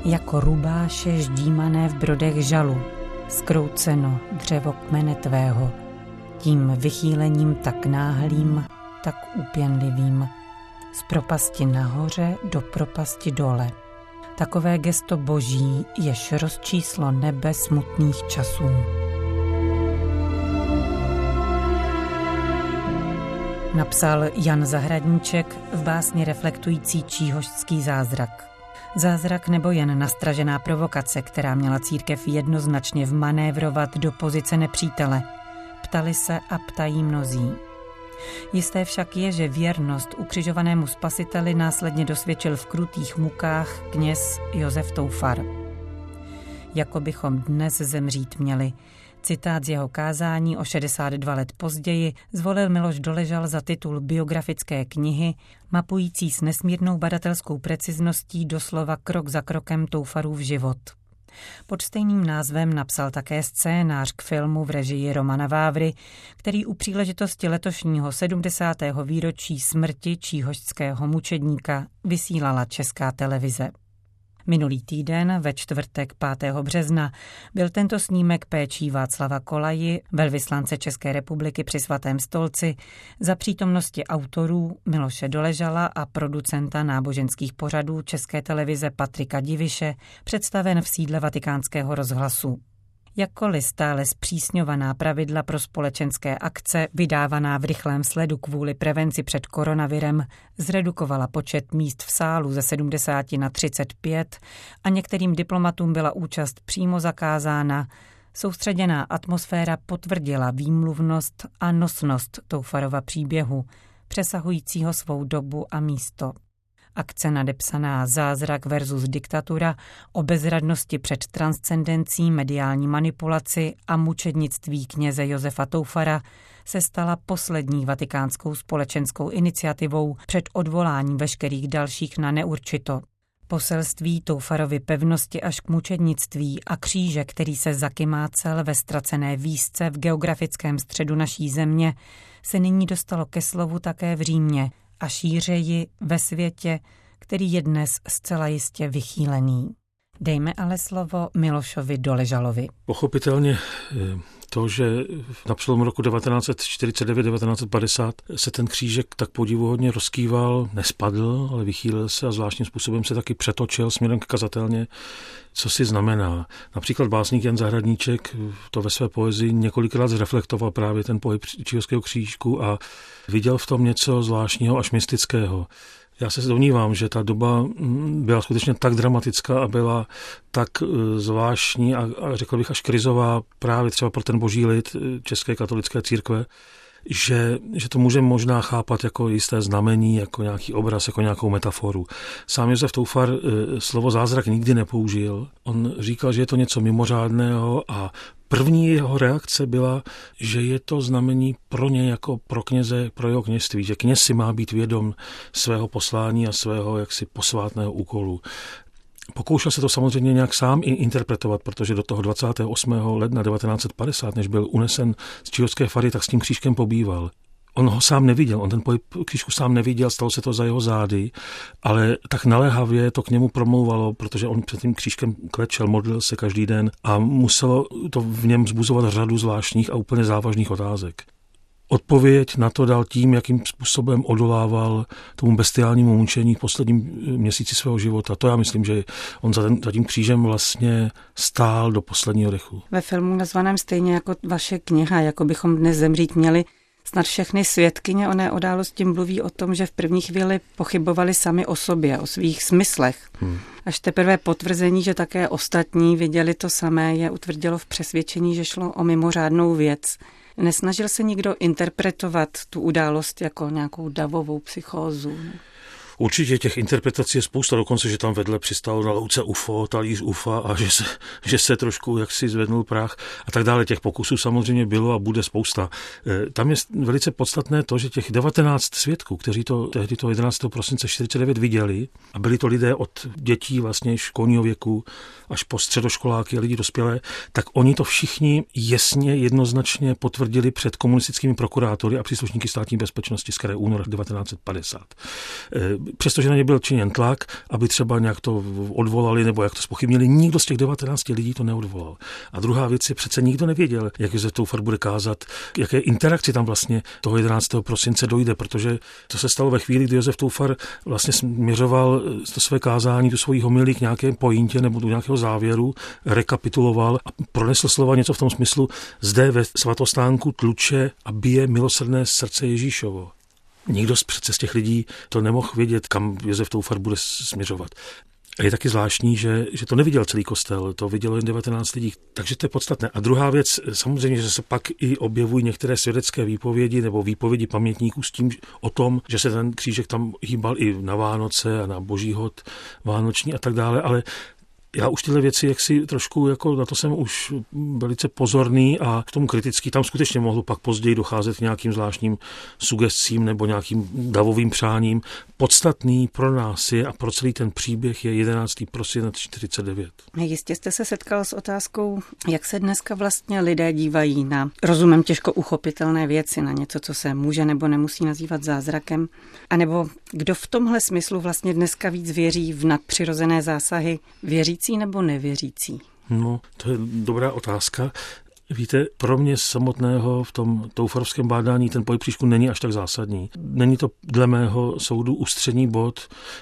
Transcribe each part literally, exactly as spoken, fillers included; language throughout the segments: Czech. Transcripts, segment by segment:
Jako rubáše ždímané v brodech žalu, skrouceno dřevo kmene tvého, tím vychýlením tak náhlým, tak úpěnlivým, z propasti nahoře do propasti dole. Takové gesto boží, jež rozčíslo nebe smutných časů. Napsal Jan Zahradníček v básni reflektující číhošský zázrak. Zázrak nebo jen nastražená provokace, která měla církev jednoznačně vmanévrovat do pozice nepřítele. Ptali se a ptají mnozí. Jisté však je, že věrnost ukřižovanému spasiteli následně dosvědčil v krutých mukách kněz Josef Toufar. Jako bychom dnes zemřít měli. Citát z jeho kázání o šedesát dva let později zvolil Miloš Doležal za titul biografické knihy, mapující s nesmírnou badatelskou precizností doslova krok za krokem Toufarův život. Pod stejným názvem napsal také scénář k filmu v režii Romana Vávry, který u příležitosti letošního sedmdesátého výročí smrti číhošského mučedníka vysílala Česká televize. Minulý týden, ve čtvrtek pátého března, byl tento snímek péčí Václava Kolaji, velvyslance České republiky při Svatém stolci, za přítomnosti autorů Miloše Doležala a producenta náboženských pořadů České televize Patrika Diviše představen v sídle Vatikánského rozhlasu. Jakkoliv stále zpřísňovaná pravidla pro společenské akce, vydávaná v rychlém sledu kvůli prevenci před koronavirem, zredukovala počet míst v sálu ze sedmdesáti na třicet pět a některým diplomatům byla účast přímo zakázána, soustředěná atmosféra potvrdila výmluvnost a nosnost Toufarova příběhu, přesahujícího svou dobu a místo. Akce nadepsaná Zázrak versus diktatura o bezradnosti před transcendencí, mediální manipulaci a mučednictví kněze Josefa Toufara se stala poslední vatikánskou společenskou iniciativou před odvoláním veškerých dalších na neurčito. Poselství Toufarovy pevnosti až k mučednictví a kříže, který se zakymácel ve ztracené výšce v geografickém středu naší země, se nyní dostalo ke slovu také v Římě a šířeji ve světě, který je dnes zcela jistě vychýlený. Dejme ale slovo Milošovi Doležalovi. Pochopitelně to, že na přelomu roku devatenáct set čtyřicet devět devatenáct set padesát se ten křížek tak podivuhodně rozkýval, nespadl, ale vychýlil se a zvláštním způsobem se taky přetočil směrem k kazatelně, co si znamená. Například básník Jan Zahradníček to ve své poezii několikrát zreflektoval právě ten pohyb číhovského křížku a viděl v tom něco zvláštního až mystického. Já se domnívám, že ta doba byla skutečně tak dramatická a byla tak zvláštní a, a řekl bych až krizová právě třeba pro ten boží lid České katolické církve, že, že to můžeme možná chápat jako jisté znamení, jako nějaký obraz, jako nějakou metaforu. Sám Josef Toufar slovo zázrak nikdy nepoužil. On říkal, že je to něco mimořádného a první jeho reakce byla, že je to znamení pro ně jako pro kněze, pro jeho kněžství, že kněz si má být vědom svého poslání a svého jaksi posvátného úkolu. Pokoušel se to samozřejmě nějak sám i interpretovat, protože do toho dvacátého osmého ledna devatenáct set padesát, než byl unesen z číhovské fary, tak s tím křížkem pobýval. On ho sám neviděl, on ten pohyb křížku sám neviděl, stalo se to za jeho zády, ale tak naléhavě to k němu promlouvalo, protože on před tím křížkem klečel, modlil se každý den a muselo to v něm vzbuzovat řadu zvláštních a úplně závažných otázek. Odpověď na to dal tím, jakým způsobem odolával tomu bestiálnímu mučení v posledním měsíci svého života. To já myslím, že on za, ten, za tím křížem vlastně stál do posledního dechu. Ve filmu nazvaném stejně jako vaše kniha, jako bychom dnes zemřít měli, snad všechny svědkyně oné události mluví o tom, že v první chvíli pochybovali sami o sobě, o svých smyslech. Hmm. Až teprve potvrzení, že také ostatní viděli to samé, je utvrdilo v přesvědčení, že šlo o mimořádnou věc. Nesnažil se nikdo interpretovat tu událost jako nějakou davovou psychózu? Určitě těch interpretací je spousta, dokonce, že tam vedle přistálo na louce U F O, talíř U F A a že se, že se trošku jaksi zvednul prach a tak dále. Těch pokusů samozřejmě bylo a bude spousta. Tam je velice podstatné to, že těch devatenáct svědků, kteří to tehdy toho jedenáctého prosince čtyřicet devět viděli, a byli to lidé od dětí vlastně školního věku až po středoškoláky a lidi dospělé, tak oni to všichni jasně, jednoznačně potvrdili před komunistickými prokurátory a příslušníky státní bezpečnosti z kraje února devatenáct set padesát. přestože na ně byl činěn tlak, aby třeba nějak to odvolali nebo jak to zpochybnili, nikdo z těch devatenácti lidí to neodvolal. A druhá věc je, přece nikdo nevěděl, jak Josef Toufar bude kázat, jaké interakci tam vlastně toho jedenáctého prosince dojde, protože to se stalo ve chvíli, kdy Josef Toufar vlastně směřoval to své kázání, tu svoji homilii k nějaké pointě nebo do nějakého závěru, rekapituloval a pronesl slova něco v tom smyslu: zde ve svatostánku tluče a bije milosrdné srdce Ježíšovo. Nikdo z přece z těch lidí to nemohl vědět, kam Josef Toufar bude směřovat. A je taky zvláštní, že, že to neviděl celý kostel, to vidělo jen devatenáct lidí, takže to je podstatné. A druhá věc, samozřejmě, že se pak i objevují některé svědecké výpovědi nebo výpovědi pamětníků s tím o tom, že se ten křížek tam hýbal i na Vánoce a na Boží hod vánoční a tak dále, ale já už tyhle věci, jak si trošku, jako na to jsem už velice pozorný a k tomu kritický. Tam skutečně mohlo pak později docházet k nějakým zvláštním sugestcím nebo nějakým davovým přáním. Podstatný pro nás je a pro celý ten příběh je jedenáctého prosince čtyřicet devět. Jistě jste se setkal s otázkou, jak se dneska vlastně lidé dívají na rozumem těžko uchopitelné věci, na něco, co se může nebo nemusí nazývat zázrakem, anebo kdo v tomhle smyslu vlastně dneska víc věří v nadpřirozené zásahy, věří nebo nevěřící? No, to je dobrá otázka. Víte, pro mě samotného v tom toufarovském bádání ten pohyb křížku není až tak zásadní. Není to dle mého soudu ústřední bod.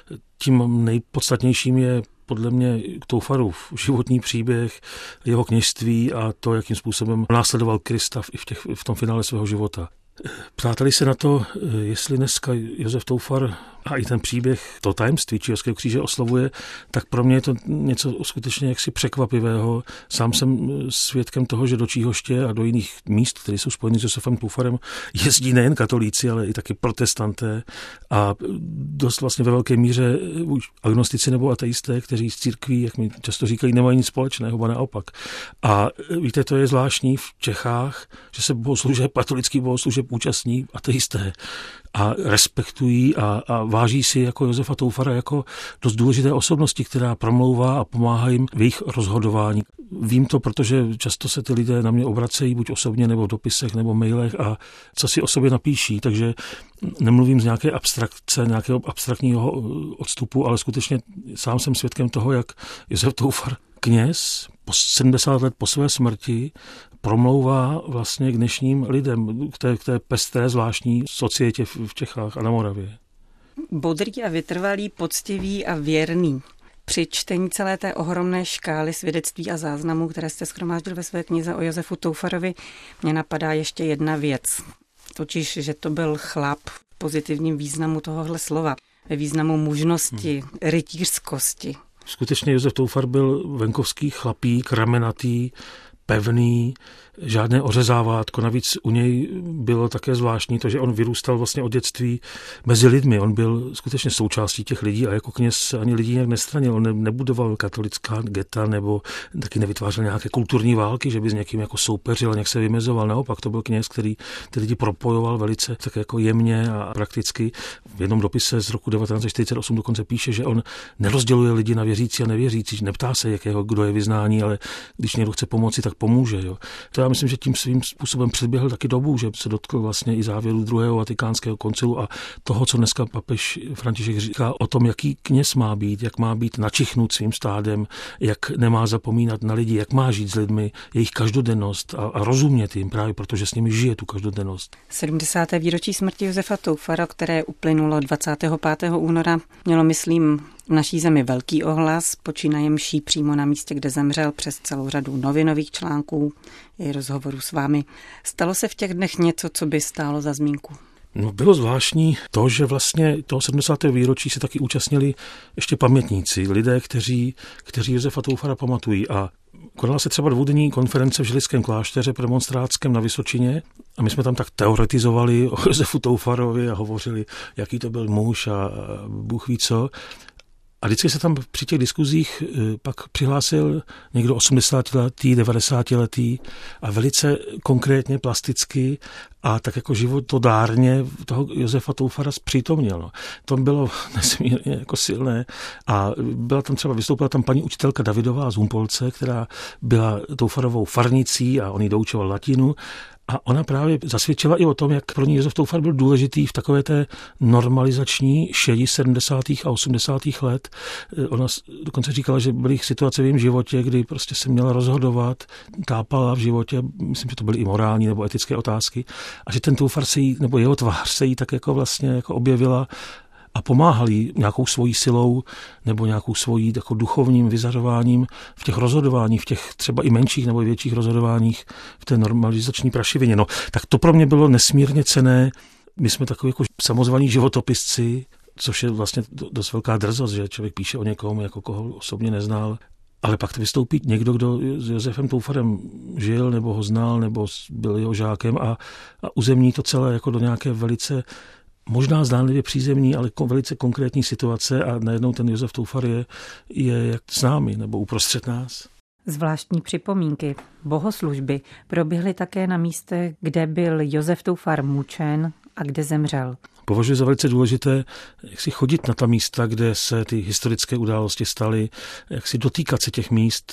Tím nejpodstatnějším je podle mě Toufarův životní příběh, jeho kněžství a to, jakým způsobem následoval Krista i v, těch, v tom finále svého života. Ptáteli se na to, jestli dneska Josef Toufar a i ten příběh, to tajemství Číhovského kříže oslavuje, tak pro mě je to něco skutečně jaksi překvapivého. Sám jsem svědkem toho, že do Číhoště a do jiných míst, které jsou spojeny s Josefem Toufarem, jezdí nejen katolíci, ale i taky protestanté a dost vlastně ve velké míře už agnostici nebo ateisté, kteří z církví, jak mi často říkají, nemají nic společného, ba naopak. A víte, to je zvláštní v Čechách, že se bohoslužeb, katolický bohoslužeb účastní ateisté a respektují a, a váží si jako Josefa Toufara jako dost důležité osobnosti, která promlouvá a pomáhá jim v jejich rozhodování. Vím to, protože často se ty lidé na mě obracejí, buď osobně, nebo v dopisech, nebo mailech a co si o sobě napíší, takže nemluvím z nějaké abstrakce, nějakého abstraktního odstupu, ale skutečně sám jsem svědkem toho, jak Josef Toufar, kněz, po sedmdesát let po své smrti, promlouvá vlastně k dnešním lidem, k té, k té pestré zvláštní societě v Čechách a na Moravě. Bodrý a vytrvalý, poctivý a věrný. Při čtení celé té ohromné škály svědectví a záznamů, které jste shromáždil ve své knize o Josefu Toufarovi, mě napadá ještě jedna věc. Totiž, že to byl chlap v pozitivním významu tohohle slova. Ve významu mužnosti, hmm. rytířskosti. Skutečně Josef Toufar byl venkovský chlapík, ramenatý, pevný, žádné ořezávátko. Navíc u něj bylo také zvláštní to, že on vyrůstal vlastně od dětství mezi lidmi. On byl skutečně součástí těch lidí a jako kněz ani lidí nějak nestranil. On ne, nebudoval katolická geta nebo taky nevytvářel nějaké kulturní války, že by s někým jako soupeřil a nějak se vymezoval. Naopak to byl kněz, který ty lidi propojoval velice tak jako jemně a prakticky. V jednom dopise z roku devatenáct set čtyřicet osm dokonce píše, že on nerozděluje lidi na věřící a nevěřící, neptá se, jakého, kdo je vyznání, ale když někdo chce pomoci, tak pomůže. Jo. To já myslím, že tím svým způsobem předběhl taky dobu, že se dotkl vlastně i závěru druhého vatikánského koncilu a toho, co dneska papež František říká o tom, jaký kněz má být, jak má být načichnut svým stádem, jak nemá zapomínat na lidi, jak má žít s lidmi, jejich každodennost a, a rozumět jim právě, protože s nimi žije tu každodennost. sedmdesáté výročí smrti Josefa Toufara, které uplynulo dvacátého pátého února, mělo, myslím, v naší zemi velký ohlas, počínaje mší přímo na místě, kde zemřel, přes celou řadu novinových článků i rozhovorů s vámi. Stalo se v těch dnech něco, co by stálo za zmínku? No, bylo zvláštní to, že vlastně toho sedmdesátého výročí se taky účastnili ještě pamětníci, lidé, kteří, kteří Josefa Toufara pamatují a konala se třeba dvoudenní konference v Žilickém klášteře premonstrátském na Vysočině a my jsme tam tak teoretizovali o Josefu Toufarovi a hovořili, jaký to byl muž a Bůh ví co. A vždycky se tam při těch diskuzích pak přihlásil někdo osmdesátiletý, devadesátiletý a velice konkrétně, plasticky a tak jako životodárně toho Josefa Toufara zpřítomnil. No. To bylo nesmírně jako silné a byla tam třeba, vystoupila tam paní učitelka Davidová z Humpolce, která byla Toufarovou farnicí a on jí doučoval latinu A ona právě zasvědčila i o tom, jak pro ní Josef Toufar byl důležitý v takové té normalizační šedi sedmdesátých a osmdesátých let. Ona dokonce říkala, že byly situace v jejím životě, kdy prostě se měla rozhodovat, tápala v životě, myslím, že to byly i morální nebo etické otázky, a že ten Toufar se jí, nebo jeho tvář se jí tak jako vlastně jako objevila a pomáhal jí nějakou svojí silou nebo nějakou svojí jako duchovním vyzařováním v těch rozhodováních, v těch třeba i menších nebo větších rozhodováních v té normalizační prašivině. No, tak to pro mě bylo nesmírně cenné. My jsme takový jako samozvaní životopisci, což je vlastně dost velká drzost, že člověk píše o někom, jako koho osobně neznal. Ale pak to vystoupí někdo, kdo s Josefem Toufarem žil, nebo ho znal, nebo byl jeho žákem a, a uzemní to celé jako do nějaké velice možná zdánlivě přízemní, ale velice konkrétní situace a najednou ten Josef Toufar je, je jak s námi nebo uprostřed nás. Zvláštní připomínky, bohoslužby proběhly také na místech, kde byl Josef Toufar mučen a kde zemřel. Považuji za velice důležité, jak si chodit na ta místa, kde se ty historické události staly, jak si dotýkat se těch míst.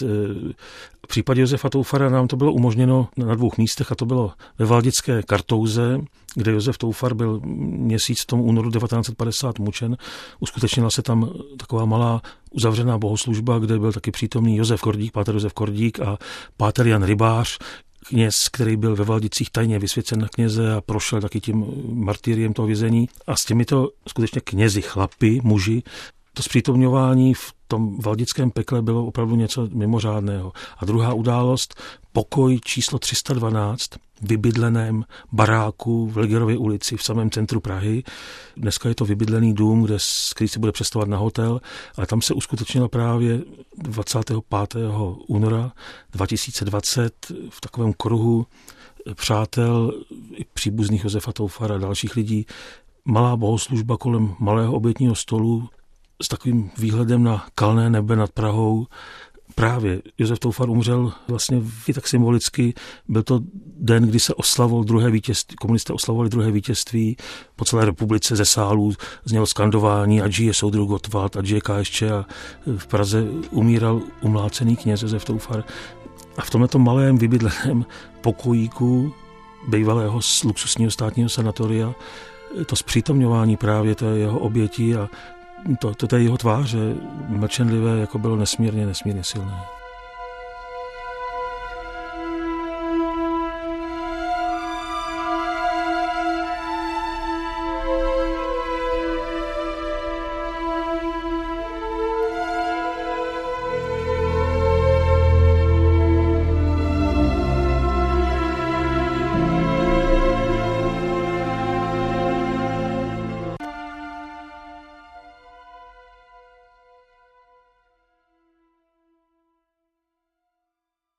V případě Josefa Toufara nám to bylo umožněno na dvou místech, a to bylo ve Valdické Kartouze, kde Josef Toufar byl měsíc v tom únoru devatenáct set padesát mučen. Uskutečnila se tam taková malá uzavřená bohoslužba, kde byl taky přítomný Josef Kordík, páter Josef Kordík a páter Jan Rybář, kněz, který byl ve Valdicích tajně vysvěcen na kněze a prošel taky tím martyriem toho vězení. A s těmito skutečně knězi, chlapi, muži, to zpřítomňování v tom valdickém pekle bylo opravdu něco mimořádného. A druhá událost, pokoj číslo tři sta dvanáct, vybydleném baráku v Legerově ulici v samém centru Prahy. Dneska je to vybydlený dům, kde, který se bude přestěhovat na hotel, ale tam se uskutečnila právě dvacátého pátého února dva tisíce dvacet v takovém kruhu přátel i příbuzných Josefa Toufara a dalších lidí malá bohoslužba kolem malého obětního stolu s takovým výhledem na kalné nebe nad Prahou. Právě Josef Toufar umřel vlastně i tak symbolicky. Byl to den, kdy se oslavil druhé vítězství, komunisté oslavovali druhé vítězství. Po celé republice ze sálů znělo skandování, ať žije soudruh Gottwald, ať žije K S Č, a v Praze umíral umlácený kněz Josef Toufar. A v tomto malém vybydleném pokojíku bývalého luxusního státního sanatoria to zpřítomňování právě té jeho oběti a to, to té jeho tváře mlčenlivé jako bylo nesmírně, nesmírně silné.